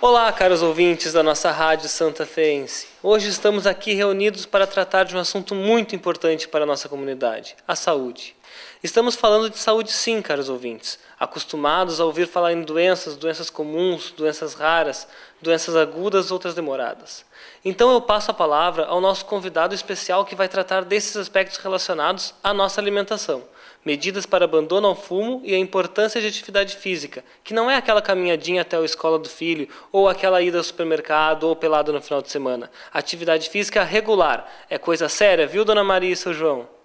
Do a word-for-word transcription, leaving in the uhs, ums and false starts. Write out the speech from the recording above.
Olá, caros ouvintes da nossa Rádio Santa Feense. Hoje estamos aqui reunidos para tratar de um assunto muito importante para a nossa comunidade, a saúde. Estamos falando de saúde sim, caros ouvintes, acostumados a ouvir falar em doenças, doenças comuns, doenças raras, doenças agudas, outras demoradas. Então eu passo a palavra ao nosso convidado especial que vai tratar desses aspectos relacionados à nossa alimentação. Medidas para abandono ao fumo e a importância de atividade física, que não é aquela caminhadinha até a escola do filho, ou aquela ida ao supermercado, ou pelada no final de semana. Atividade física regular. É coisa séria, viu, Dona Maria e seu João?